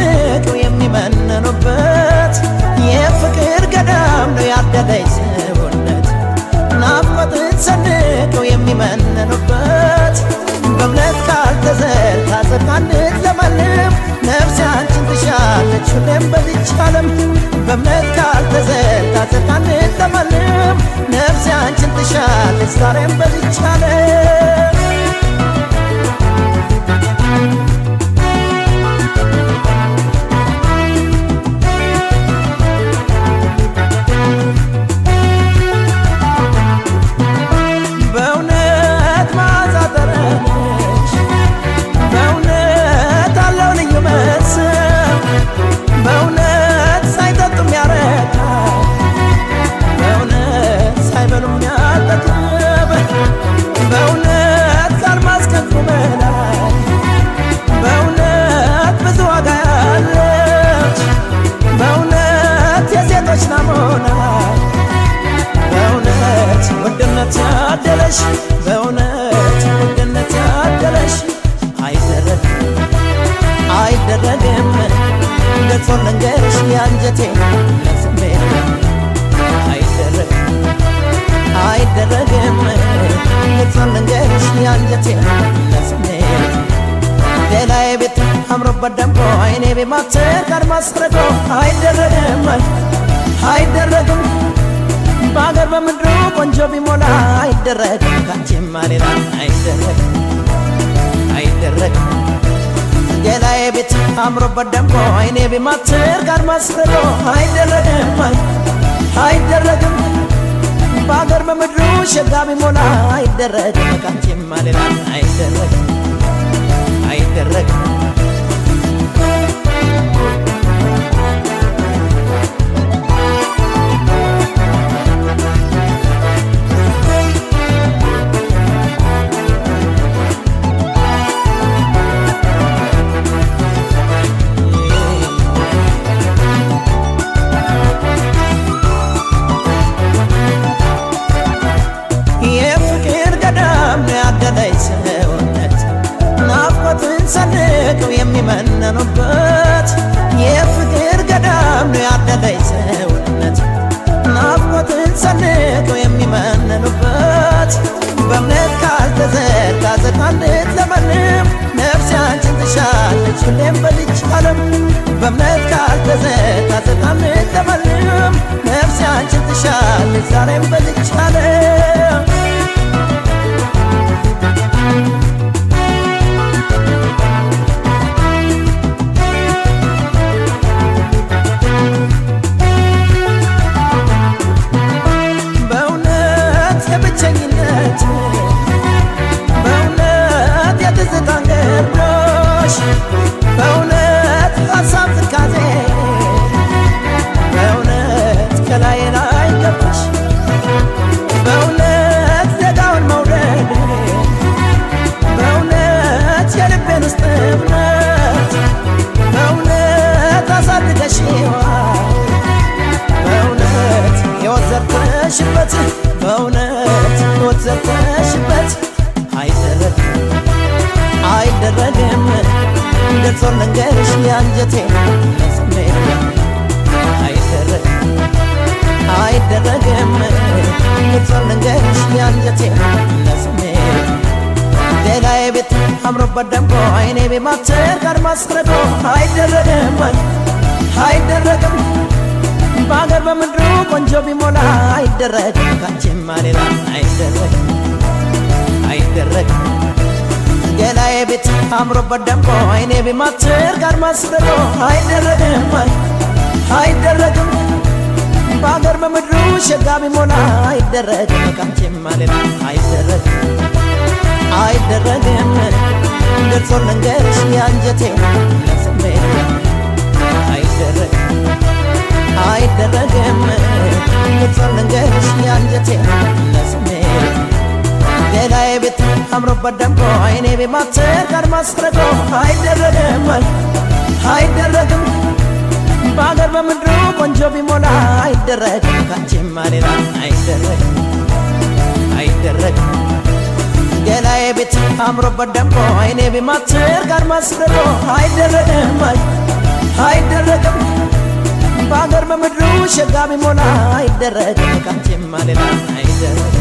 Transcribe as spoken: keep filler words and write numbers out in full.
ሰንቀው የሚመነኑበት የፍቅር ገዳም ነው ያደለች ሰውነት ናፍቆትን ሰንቀው የሚመነኑበት በእምነት ቃል ተዘርታ ጸድቃ እንድትለመልም ነፍሴ አንቺን ትሻለች ሁሌም በዚች ዓለም በእምነት ቃል ተዘርታ ጸድቃ እንድትለመልም ነፍሴ አንቺን ትሻለች ዛሬም በዚች ዓለም ያደለሽ በእውነት ውድነት ያደለሽ አይደረግም አይደረግም እንደትሆን ልንገርሽ ያንጀቴ ለስሜት አይደረግም አይደረግም እንደትሆን ልንገርሽ ያንጀቴ ለስሜት ሌላዬ ቤት አምሮበት ደምቆ አይኔ ቤማትር ጋር ማስረጎ አይደረግም አይደረግም በአገር በምድሩ ቆንጆ ቢሞላ አይደረግም ካንቺማ ሌላ አይደረግም አይደረግም ሌላዬ ቤት አምሮበት ደምቆ አይኔ ቢማትር ጋር ማስረጎ አይደረግም አይደረግም በአገር በምድሩ ሸጋ ቢሞላ አይደረግም ካንቺማ ሌላ አይደረግም አይደረግም ሰንቀው የሚመነኑበት የፍቅር ገዳም ነው ያደለች ሰውነት ናፍቆትን ሰንቀው የሚመነኑበት በእምነት ቃል ተዘርታ ጸድቃ እንድትለመልም ነፍሴ አንቺን ትሻለች ሁሌም በዚች ዓለም በእምነት ቃል ተዘርታ ጸድቃ እንድትለመልም ነፍሴ አንቺን ትሻለች ዛሬም በዚች ዓለም በእውነት የትዝታን ግርዶሽ በእውነት ሀሳብ ትካዜ በእውነት ከላይ ላይ ገባሽ በእውነት ደጋውን መውደድ በእውነት የልቤን ውስጥ እምነት በእውነት አሳድገሽዋል በእውነት ሕይወት ዘርተሽበት በእውነት ሕይወት ዘርተሽበት አይደረግም አይደረግም እንደትሆን ልንገርሽ ያንጀቴ ለስሜት አይደረግም አይደረግም እንደትሆን ልንገርሽ ያንጀቴ ለስሜት ሌላዬ ቤት አምሮበት ደምቆ አይኔ ቤማትር ጋር ማስረጎ አይደረግም አይደረግም በአገር በምድሩ ቆንጆ ቢሞላ አይደረግም ካንቺማ ሌላ አይደረግም አይደረግም ሌላዬ ቤት አምሮበት ደምቆ አይኔ ቢማትር ጋር ማስረጎ አይደረግም አይደረግም በአገር በምድሩ ሸጋ ቢሞላ አይደረግም ካንቺማ ሌላ አይደረግም አይደረግም እንደትሆን ልንገርሽ ያንጀቴ ለስሜት አይደረግም አይደረግም እንደትሆን ልንገርሽ ያንጀቴ ለስሜት ሌላዬ ቤት አምሮበት ደምቆ አይኔ ቤማትር ጋር ማስረጎ አይደረግም አይደረግም በአገር በምድሩ ቆንጆ ቢሞላ አይደረግም ካንቺማ ሌላ አይደረግም አይደረግም ሌላዬ ቤት አምሮበት ደምቆ አይኔ ቤማትር ጋር ማስረጎ አይደረግም አይደረግም በአገር በምድሩ ሸጋ ቢሞላ አይደረግም ካንቺማ ሌላ አይደረግም